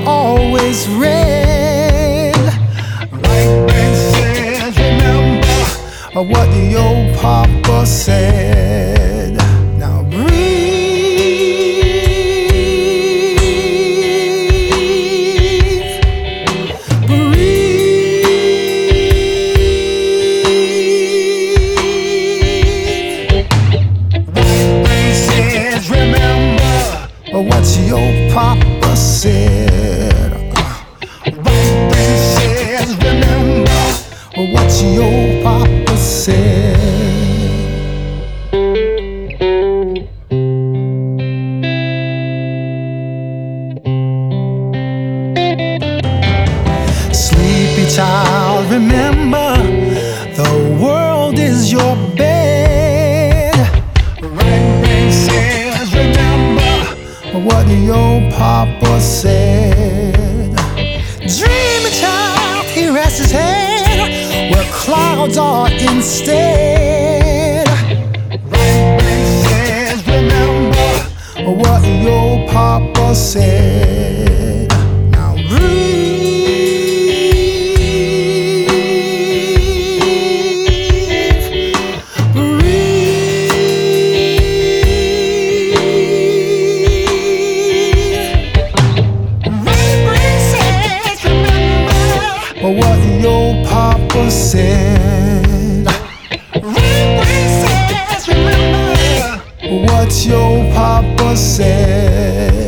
always read. Right brain says, remember what your papa said. Now breathe. What your papa said. Right brain says, remember what your papa said. Sleepy child, remember the world is your bed. Right brain says, remember what your papa said. Dream a child, he rests his head where clouds are instead. Right brain says, remember what your papa said. Now breathe. What your papa said. Right brain says, remember what your papa said.